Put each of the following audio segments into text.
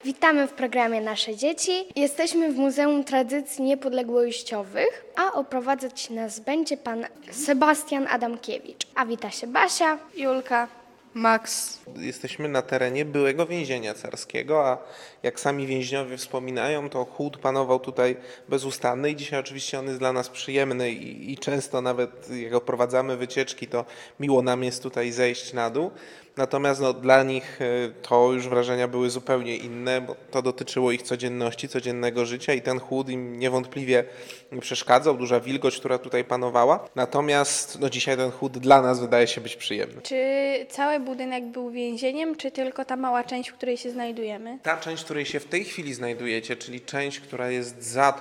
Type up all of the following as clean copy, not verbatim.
Witamy w programie Nasze Dzieci. Jesteśmy w Muzeum Tradycji Niepodległościowych, a oprowadzać nas będzie pan Sebastian Adamkiewicz. A wita się Basia, Julka, Max. Jesteśmy na terenie byłego więzienia carskiego, a jak sami więźniowie wspominają, to chłód panował tutaj bezustanny i dzisiaj oczywiście on jest dla nas przyjemny i często nawet jak oprowadzamy wycieczki, to miło nam jest tutaj zejść na dół. Natomiast dla nich to już wrażenia były zupełnie inne, bo to dotyczyło ich codzienności, codziennego życia i ten chłód im niewątpliwie przeszkadzał, duża wilgoć, która tutaj panowała. Natomiast dzisiaj ten chłód dla nas wydaje się być przyjemny. Czy cały budynek był więzieniem, czy tylko ta mała część, w której się znajdujemy? Ta część, w której się w tej chwili znajdujecie, czyli część, która jest za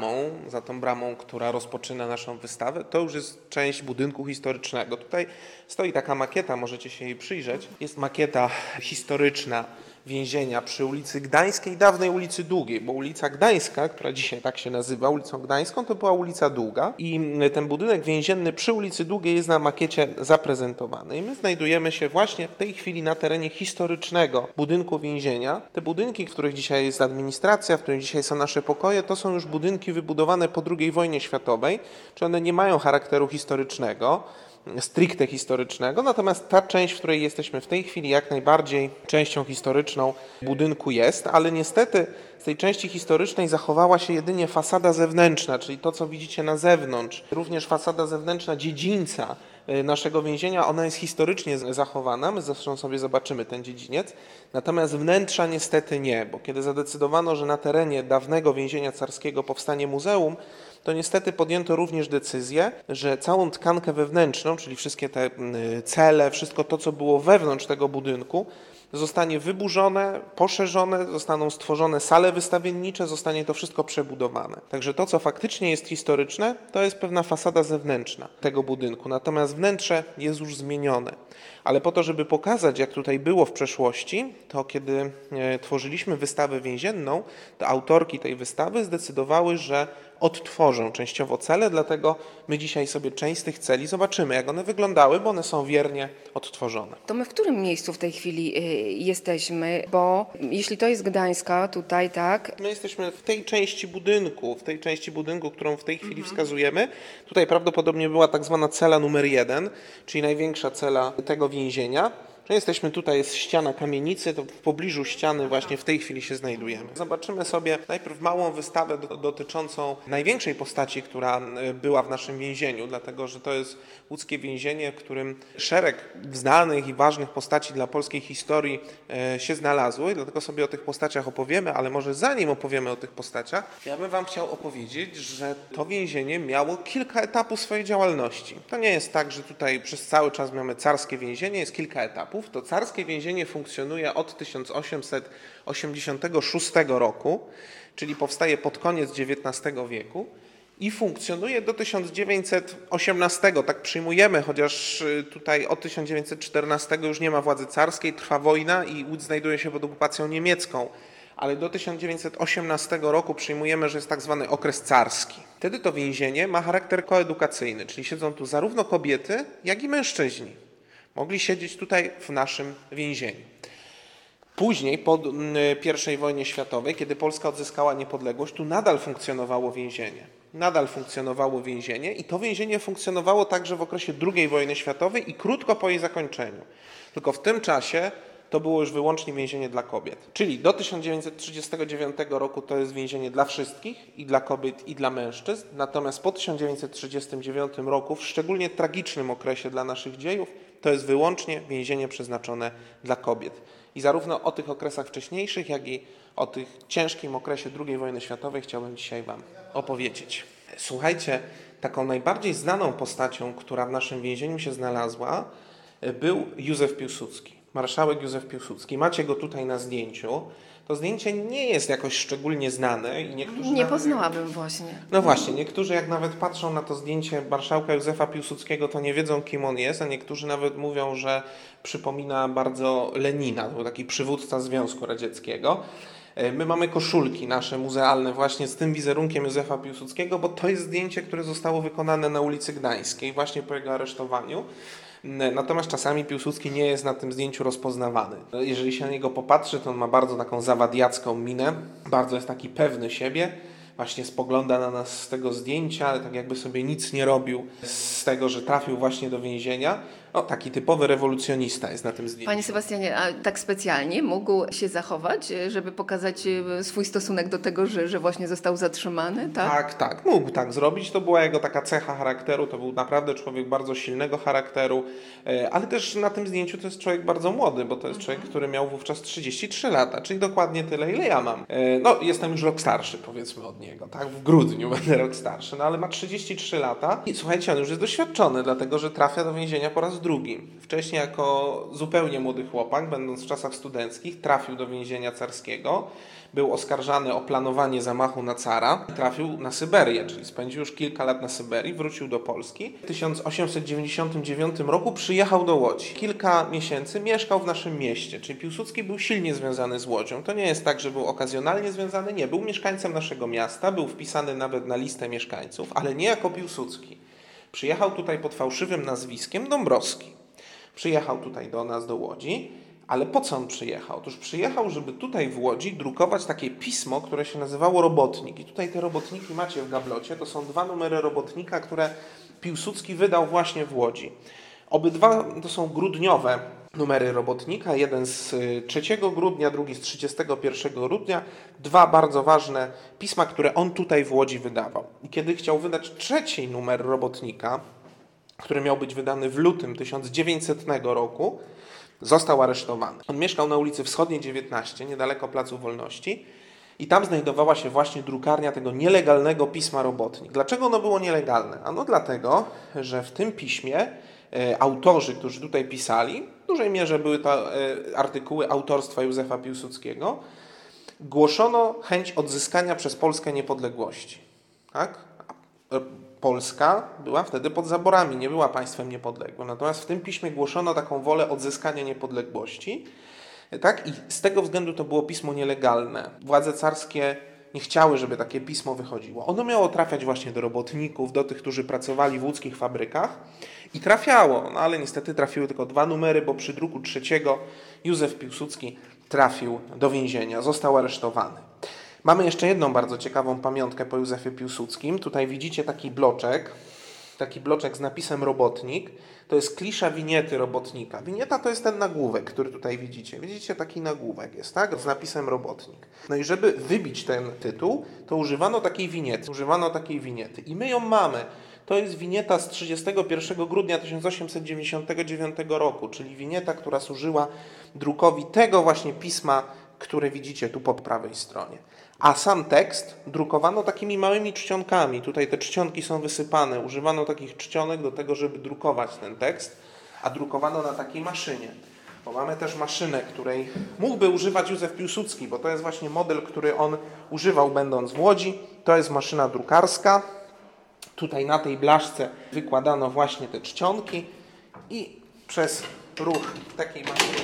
tą bramą, która rozpoczyna naszą wystawę, to już jest część budynku historycznego. Tutaj stoi taka makieta, możecie się jej przyjrzeć. Jest makieta historyczna więzienia przy ulicy Gdańskiej, dawnej ulicy Długiej, bo ulica Gdańska, która dzisiaj tak się nazywa, ulicą Gdańską, to była ulica Długa i ten budynek więzienny przy ulicy Długiej jest na makiecie zaprezentowany. I my znajdujemy się właśnie w tej chwili na terenie historycznego budynku więzienia. Te budynki, w których dzisiaj jest administracja, w których dzisiaj są nasze pokoje, to są już budynki wybudowane po II wojnie światowej, czy one nie mają charakteru historycznego, stricte historycznego, natomiast ta część, w której jesteśmy w tej chwili, jak najbardziej częścią historyczną budynku jest, ale niestety z tej części historycznej zachowała się jedynie fasada zewnętrzna, czyli to, co widzicie na zewnątrz. Również fasada zewnętrzna dziedzińca naszego więzienia, ona jest historycznie zachowana, my zresztą sobie zobaczymy ten dziedziniec, natomiast wnętrza niestety nie, bo kiedy zadecydowano, że na terenie dawnego więzienia carskiego powstanie muzeum, to niestety podjęto również decyzję, że całą tkankę wewnętrzną, czyli wszystkie te cele, wszystko to, co było wewnątrz tego budynku, zostanie wyburzone, poszerzone, zostaną stworzone sale wystawiennicze, zostanie to wszystko przebudowane. Także to, co faktycznie jest historyczne, to jest pewna fasada zewnętrzna tego budynku, natomiast wnętrze jest już zmienione. Ale po to, żeby pokazać, jak tutaj było w przeszłości, to kiedy tworzyliśmy wystawę więzienną, to autorki tej wystawy zdecydowały, że odtworzą częściowo cele, dlatego my dzisiaj sobie część z tych celi zobaczymy, jak one wyglądały, bo one są wiernie odtworzone. To my w którym miejscu w tej chwili jesteśmy? Bo jeśli to jest Gdańska tutaj, tak? My jesteśmy w tej części budynku, którą w tej chwili wskazujemy. Tutaj prawdopodobnie była tak zwana cela numer 1, czyli największa cela tego więzienia. Jesteśmy tutaj, jest ściana kamienicy, to w pobliżu ściany właśnie w tej chwili się znajdujemy. Zobaczymy sobie najpierw małą wystawę dotyczącą największej postaci, która była w naszym więzieniu, dlatego że to jest łódzkie więzienie, w którym szereg znanych i ważnych postaci dla polskiej historii się znalazło i dlatego sobie o tych postaciach opowiemy, ale może zanim opowiemy o tych postaciach, ja bym wam chciał opowiedzieć, że to więzienie miało kilka etapów swojej działalności. To nie jest tak, że tutaj przez cały czas mamy carskie więzienie, jest kilka etapów. To carskie więzienie funkcjonuje od 1886 roku, czyli powstaje pod koniec XIX wieku i funkcjonuje do 1918, tak przyjmujemy, chociaż tutaj od 1914 już nie ma władzy carskiej, trwa wojna i Łódź znajduje się pod okupacją niemiecką, ale do 1918 roku przyjmujemy, że jest tak zwany okres carski. Wtedy to więzienie ma charakter koedukacyjny, czyli siedzą tu zarówno kobiety, jak i mężczyźni. Mogli siedzieć tutaj w naszym więzieniu. Później, po I wojnie światowej, kiedy Polska odzyskała niepodległość, tu nadal funkcjonowało więzienie i to więzienie funkcjonowało także w okresie II wojny światowej i krótko po jej zakończeniu. Tylko w tym czasie to było już wyłącznie więzienie dla kobiet. Czyli do 1939 roku to jest więzienie dla wszystkich, i dla kobiet, i dla mężczyzn. Natomiast po 1939 roku, w szczególnie tragicznym okresie dla naszych dziejów, to jest wyłącznie więzienie przeznaczone dla kobiet. I zarówno o tych okresach wcześniejszych, jak i o tych ciężkim okresie II wojny światowej chciałbym dzisiaj wam opowiedzieć. Słuchajcie, taką najbardziej znaną postacią, która w naszym więzieniu się znalazła, był Józef Piłsudski. Marszałek Józef Piłsudski. Macie go tutaj na zdjęciu. To zdjęcie nie jest jakoś szczególnie znane i niektórzy... Nie poznałabym właśnie. No właśnie, niektórzy jak nawet patrzą na to zdjęcie marszałka Józefa Piłsudskiego, to nie wiedzą, kim on jest, a niektórzy nawet mówią, że przypomina bardzo Lenina, to był taki przywódca Związku Radzieckiego. My mamy koszulki nasze muzealne właśnie z tym wizerunkiem Józefa Piłsudskiego, bo to jest zdjęcie, które zostało wykonane na ulicy Gdańskiej właśnie po jego aresztowaniu. Natomiast czasami Piłsudski nie jest na tym zdjęciu rozpoznawany. Jeżeli się na niego popatrzy, to on ma bardzo taką zawadiacką minę, bardzo jest taki pewny siebie. Właśnie spogląda na nas z tego zdjęcia, ale tak jakby sobie nic nie robił z tego, że trafił właśnie do więzienia. No, taki typowy rewolucjonista jest na tym zdjęciu. Panie Sebastianie, a tak specjalnie mógł się zachować, żeby pokazać swój stosunek do tego, że właśnie został zatrzymany, tak? Tak, mógł tak zrobić. To była jego taka cecha charakteru. To był naprawdę człowiek bardzo silnego charakteru, ale też na tym zdjęciu to jest człowiek bardzo młody, bo to jest człowiek, który miał wówczas 33 lata, czyli dokładnie tyle, ile ja mam. No, jestem już rok starszy, powiedzmy, od niego, tak? W grudniu będę rok starszy, no ale ma 33 lata i słuchajcie, on już jest doświadczony, dlatego że trafia do więzienia po raz drugi. Wcześniej jako zupełnie młody chłopak, będąc w czasach studenckich, trafił do więzienia carskiego, był oskarżany o planowanie zamachu na cara, trafił na Syberię, czyli spędził już kilka lat na Syberii, wrócił do Polski. W 1899 roku przyjechał do Łodzi. Kilka miesięcy mieszkał w naszym mieście, czyli Piłsudski był silnie związany z Łodzią. To nie jest tak, że był okazjonalnie związany, nie, był mieszkańcem naszego miasta, był wpisany nawet na listę mieszkańców, ale nie jako Piłsudski. Przyjechał tutaj pod fałszywym nazwiskiem Dąbrowski. Przyjechał tutaj do nas, do Łodzi, ale po co on przyjechał? Otóż przyjechał, żeby tutaj w Łodzi drukować takie pismo, które się nazywało Robotnik. I tutaj te robotniki macie w gablocie. To są 2 numery Robotnika, które Piłsudski wydał właśnie w Łodzi. Obydwa to są grudniowe numery Robotnika. Jeden z 3 grudnia, drugi z 31 grudnia. 2 bardzo ważne pisma, które on tutaj w Łodzi wydawał. I kiedy chciał wydać 3 numer Robotnika, który miał być wydany w lutym 1900 roku, został aresztowany. On mieszkał na ulicy Wschodniej 19, niedaleko Placu Wolności i tam znajdowała się właśnie drukarnia tego nielegalnego pisma Robotnik. Dlaczego ono było nielegalne? Ano dlatego, że w tym piśmie autorzy, którzy tutaj pisali, w dużej mierze były to artykuły autorstwa Józefa Piłsudskiego, głoszono chęć odzyskania przez Polskę niepodległości. Tak? Polska była wtedy pod zaborami, nie była państwem niepodległym. Natomiast w tym piśmie głoszono taką wolę odzyskania niepodległości. Tak? I z tego względu to było pismo nielegalne. Władze carskie nie chciały, żeby takie pismo wychodziło. Ono miało trafiać właśnie do robotników, do tych, którzy pracowali w łódzkich fabrykach i trafiało, no ale niestety trafiły tylko 2 numery, bo przy druku 3 Józef Piłsudski trafił do więzienia, został aresztowany. Mamy jeszcze jedną bardzo ciekawą pamiątkę po Józefie Piłsudskim. Tutaj widzicie taki bloczek z napisem Robotnik. To jest klisza winiety Robotnika. Winieta to jest ten nagłówek, który tutaj widzicie. Widzicie, taki nagłówek jest, tak? Z napisem Robotnik. No i żeby wybić ten tytuł, to używano takiej winiety. I my ją mamy. To jest winieta z 31 grudnia 1899 roku, czyli winieta, która służyła drukowi tego właśnie pisma, które widzicie tu po prawej stronie. A sam tekst drukowano takimi małymi czcionkami. Tutaj te czcionki są wysypane. Używano takich czcionek do tego, żeby drukować ten tekst, a drukowano na takiej maszynie. Bo mamy też maszynę, której mógłby używać Józef Piłsudski, bo to jest właśnie model, który on używał będąc w Łodzi. To jest maszyna drukarska. Tutaj na tej blaszce wykładano właśnie te czcionki i przez ruch takiej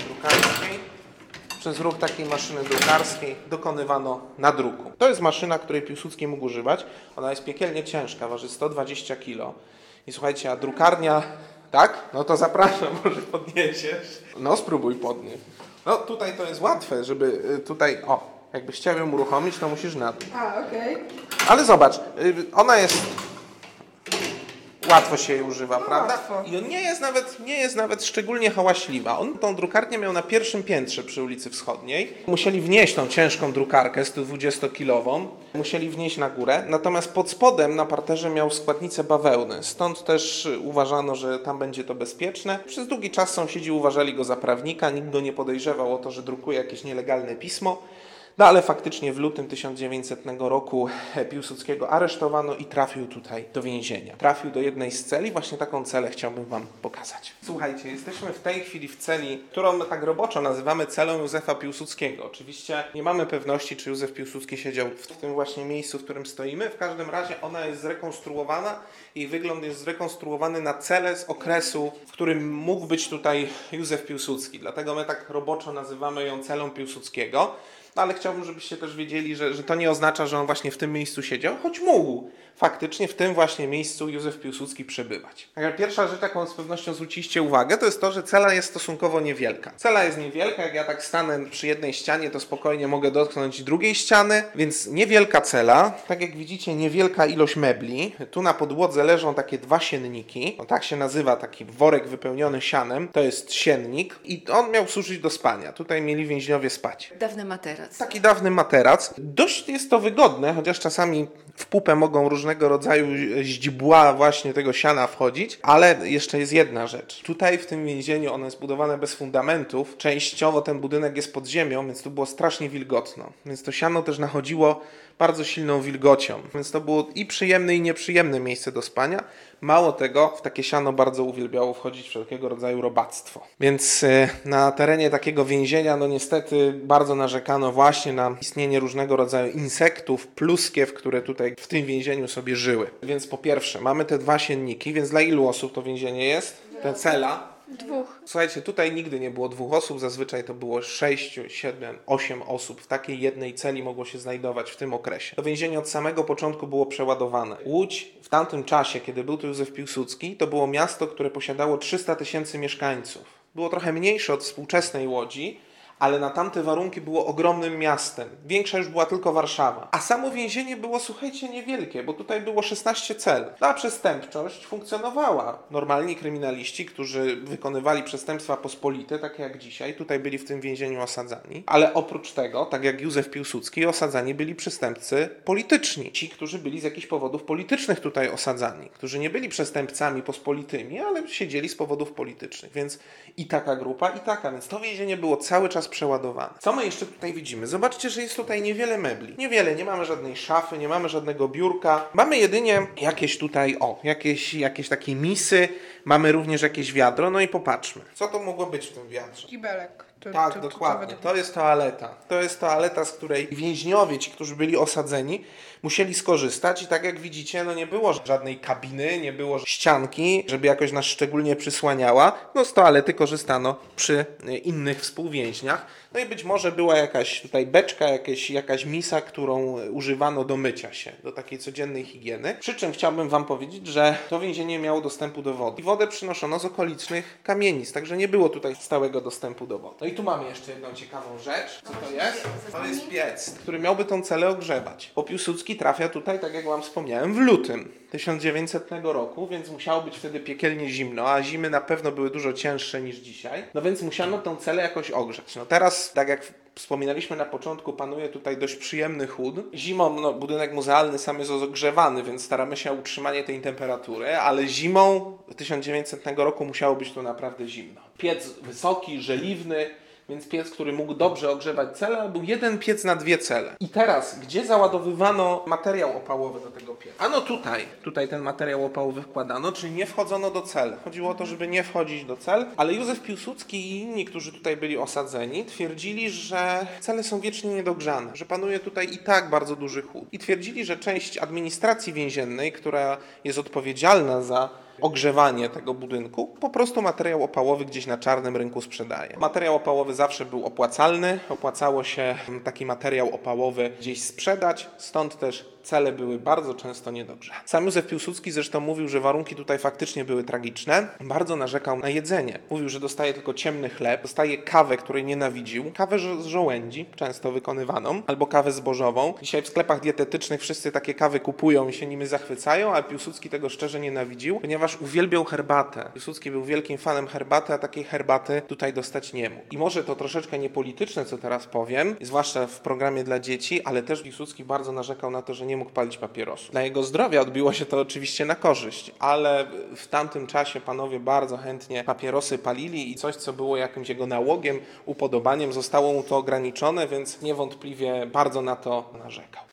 maszyny drukarskiej dokonywano nadruku. To jest maszyna, której Piłsudski mógł używać. Ona jest piekielnie ciężka, waży 120 kg. I słuchajcie, a drukarnia... Tak? No to zapraszam, może podniesiesz. No spróbuj podnieść. No tutaj to jest łatwe, żeby tutaj... O, jakbyś chciał ją uruchomić, to musisz na dół. Okej. Ale zobacz, ona jest... Łatwo się jej używa, prawda? Łatwo. I on nie jest nawet szczególnie hałaśliwa. On tą drukarnię miał na pierwszym piętrze przy ulicy Wschodniej. Musieli wnieść tą ciężką drukarkę 120-kilową. Musieli wnieść na górę. Natomiast pod spodem na parterze miał składnicę bawełny. Stąd też uważano, że tam będzie to bezpieczne. Przez długi czas sąsiedzi uważali go za prawnika. Nikt go nie podejrzewał o to, że drukuje jakieś nielegalne pismo. No ale faktycznie w lutym 1900 roku Piłsudskiego aresztowano i trafił tutaj do więzienia. Trafił do jednej z celi, właśnie taką celę chciałbym wam pokazać. Słuchajcie, jesteśmy w tej chwili w celi, którą my tak roboczo nazywamy celą Józefa Piłsudskiego. Oczywiście nie mamy pewności, czy Józef Piłsudski siedział w tym właśnie miejscu, w którym stoimy. W każdym razie ona jest zrekonstruowana, jej wygląd jest zrekonstruowany na celę z okresu, w którym mógł być tutaj Józef Piłsudski. Dlatego my tak roboczo nazywamy ją celą Piłsudskiego. No ale chciałbym, żebyście też wiedzieli, że to nie oznacza, że on właśnie w tym miejscu siedział, choć mógł faktycznie w tym właśnie miejscu Józef Piłsudski przebywać. Pierwsza rzecz, jaką z pewnością zwróciliście uwagę, to jest to, że cela jest stosunkowo niewielka. Cela jest niewielka, jak ja tak stanę przy jednej ścianie, to spokojnie mogę dotknąć drugiej ściany, więc niewielka cela. Tak jak widzicie, niewielka ilość mebli. Tu na podłodze leżą takie 2 sienniki. No, tak się nazywa taki worek wypełniony sianem. To jest siennik i on miał służyć do spania. Tutaj mieli więźniowie spać. Dawny materac. Taki dawny materac. Dość jest to wygodne, chociaż czasami w pupę mogą różnego rodzaju źdźbła właśnie tego siana wchodzić, ale jeszcze jest jedna rzecz. Tutaj w tym więzieniu ono jest budowane bez fundamentów. Częściowo ten budynek jest pod ziemią, więc tu było strasznie wilgotno. Więc to siano też nachodziło bardzo silną wilgocią. Więc to było i przyjemne, i nieprzyjemne miejsce do spania. Mało tego, w takie siano bardzo uwielbiało wchodzić wszelkiego rodzaju robactwo. Więc na terenie takiego więzienia, no niestety bardzo narzekano właśnie na istnienie różnego rodzaju insektów, pluskiew, które tutaj w tym więzieniu sobie żyły. Więc po pierwsze, mamy te 2 sienniki, więc dla ilu osób to więzienie jest? Ta cela? 2. Słuchajcie, tutaj nigdy nie było 2 osób, zazwyczaj to było 6, 7, 8 osób. W takiej jednej celi mogło się znajdować w tym okresie. To więzienie od samego początku było przeładowane. Łódź w tamtym czasie, kiedy był tu Józef Piłsudski, to było miasto, które posiadało 300 000 mieszkańców. Było trochę mniejsze od współczesnej Łodzi, ale na tamte warunki było ogromnym miastem. Większa już była tylko Warszawa. A samo więzienie było, słuchajcie, niewielkie, bo tutaj było 16 cel. Ta przestępczość funkcjonowała. Normalni kryminaliści, którzy wykonywali przestępstwa pospolite, takie jak dzisiaj, tutaj byli w tym więzieniu osadzani. Ale oprócz tego, tak jak Józef Piłsudski, osadzani byli przestępcy polityczni. Ci, którzy byli z jakichś powodów politycznych tutaj osadzani. Którzy nie byli przestępcami pospolitymi, ale siedzieli z powodów politycznych. Więc i taka grupa, i taka. Więc to więzienie było cały czas przeładowane. Co my jeszcze tutaj widzimy? Zobaczcie, że jest tutaj niewiele mebli. Niewiele, nie mamy żadnej szafy, nie mamy żadnego biurka. Mamy jedynie jakieś tutaj, jakieś takie misy. Mamy również jakieś wiadro. No i popatrzmy. Co to mogło być w tym wiadrze? Kibelek. Tak, dokładnie. To jest toaleta. To jest toaleta, z której więźniowie, ci, którzy byli osadzeni, musieli skorzystać i tak jak widzicie, no nie było żadnej kabiny, nie było ścianki, żeby jakoś nas szczególnie przysłaniała. No z toalety korzystano przy innych współwięźniach. No i być może była jakaś tutaj beczka, jakaś misa, którą używano do mycia się, do takiej codziennej higieny. Przy czym chciałbym wam powiedzieć, że to więzienie miało dostępu do wody. I wodę przynoszono z okolicznych kamienic, także nie było tutaj stałego dostępu do wody. No i tu mamy jeszcze jedną ciekawą rzecz. Co to jest? To jest piec, który miałby tą celę ogrzewać. Bo Piłsudski trafia tutaj, tak jak wam wspomniałem, w lutym 1900 roku, więc musiało być wtedy piekielnie zimno, a zimy na pewno były dużo cięższe niż dzisiaj. No więc musiano tą celę jakoś ogrzać. No teraz, tak jak wspominaliśmy na początku, panuje tutaj dość przyjemny chłód. Zimą budynek muzealny sam jest rozgrzewany, więc staramy się o utrzymanie tej temperatury, ale zimą 1900 roku musiało być tu naprawdę zimno. Piec wysoki, żeliwny, więc piec, który mógł dobrze ogrzewać cele, ale był jeden piec na 2 cele. I teraz, gdzie załadowywano materiał opałowy do tego pieca? Ano tutaj ten materiał opałowy wkładano, czyli nie wchodzono do cel. Chodziło o to, żeby nie wchodzić do cel, ale Józef Piłsudski i inni, którzy tutaj byli osadzeni, twierdzili, że cele są wiecznie niedogrzane, że panuje tutaj i tak bardzo duży chłód. I twierdzili, że część administracji więziennej, która jest odpowiedzialna za ogrzewanie tego budynku, po prostu materiał opałowy gdzieś na czarnym rynku sprzedaje. Materiał opałowy zawsze był opłacalny, opłacało się taki materiał opałowy gdzieś sprzedać, stąd też cele były bardzo często niedogrzane. Sam Józef Piłsudski zresztą mówił, że warunki tutaj faktycznie były tragiczne. Bardzo narzekał na jedzenie. Mówił, że dostaje tylko ciemny chleb, dostaje kawę, której nienawidził, kawę z żołędzi, często wykonywaną, albo kawę zbożową. Dzisiaj w sklepach dietetycznych wszyscy takie kawy kupują i się nimi zachwycają, a Piłsudski tego szczerze nienawidził, ponieważ uwielbiał herbatę. Piłsudski był wielkim fanem herbaty, a takiej herbaty tutaj dostać nie mógł. I może to troszeczkę niepolityczne, co teraz powiem, zwłaszcza w programie dla dzieci, ale też Piłsudski bardzo narzekał na to, że nie mógł palić papierosów. Dla jego zdrowia odbiło się to oczywiście na korzyść, ale w tamtym czasie panowie bardzo chętnie papierosy palili i coś, co było jakimś jego nałogiem, upodobaniem, zostało mu to ograniczone, więc niewątpliwie bardzo na to narzekał.